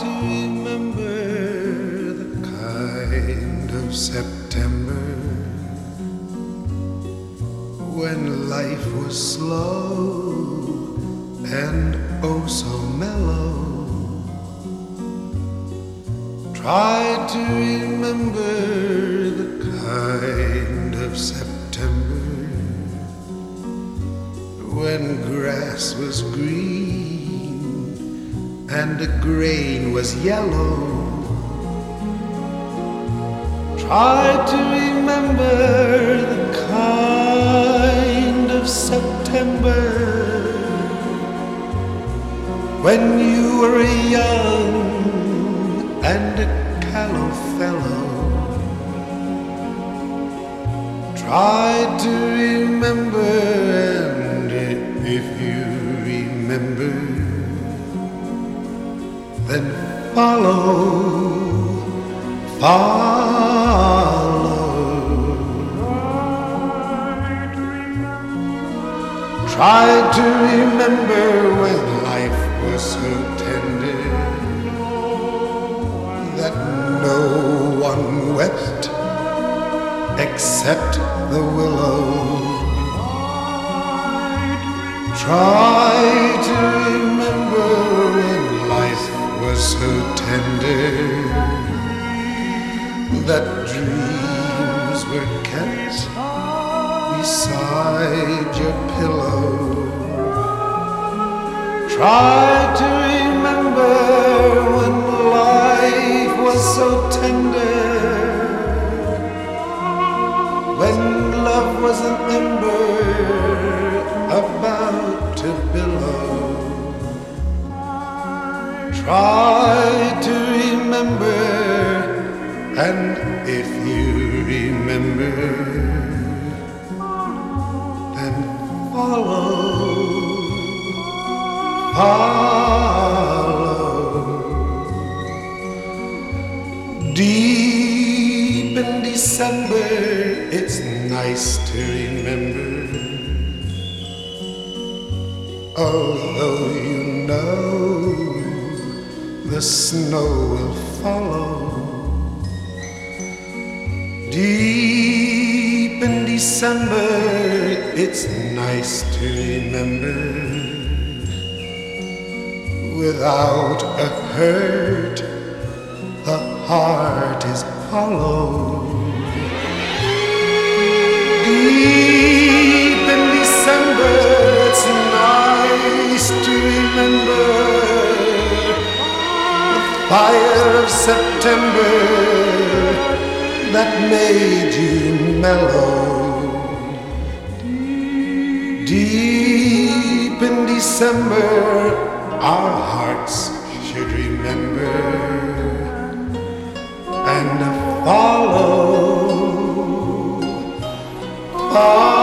to remember the kind of September when life was slow and oh so mellow. Try to remember the kind of September when grass was green and the grain was yellow. Try to remember the kind of September when you were a young and a callow fellow. Try to remember, and if you remember, then follow, follow. Try to remember when life was so tender that no one wept except the willow. Try to remember when life was so tender that dreams were kept beside your pillow. Try to remember when life was so tender, when love was an ember about to billow. Try to remember, and if you remember, then follow, follow. Deep in December, it's nice to remember, although you know the snow will follow. Deep in December, it's nice to remember, without a hurt, the heart is hollow. Deep in December, it's nice to remember the fire of September that made you mellow. Deep in December, our hearts should remember and follow.